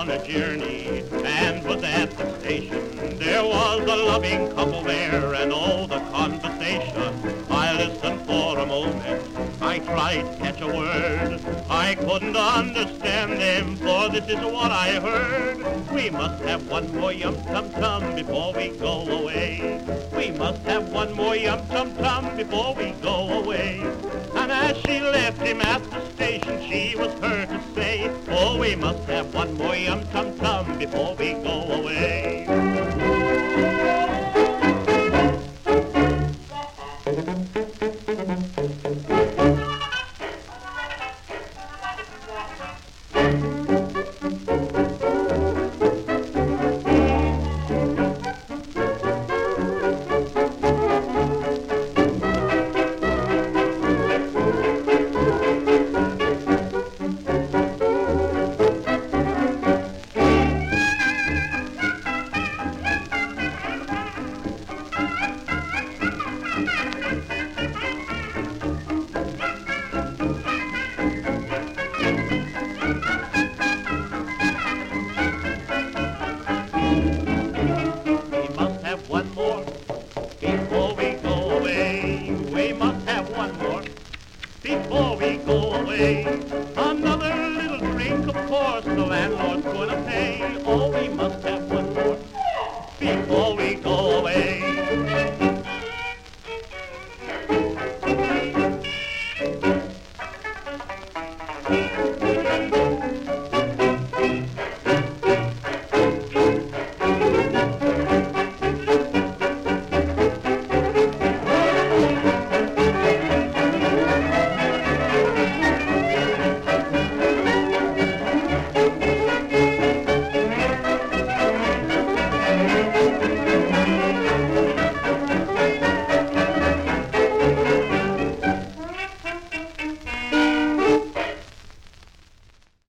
on a journey and was at the station. There was a loving couple there, and oh, the conversation. I listened for a moment, I tried to catch a word. I couldn't understand them, for this is what I heard. We must have one more yum-tum-tum before we go away. We must have one more yum-tum-tum before we go away. And as she left him at the station, she was heard to say, oh, we must have one more yum-tum-tum before we go away. Before we go away, another little drink, of course, the landlord's gonna pay. Oh, we must have one more before we go away.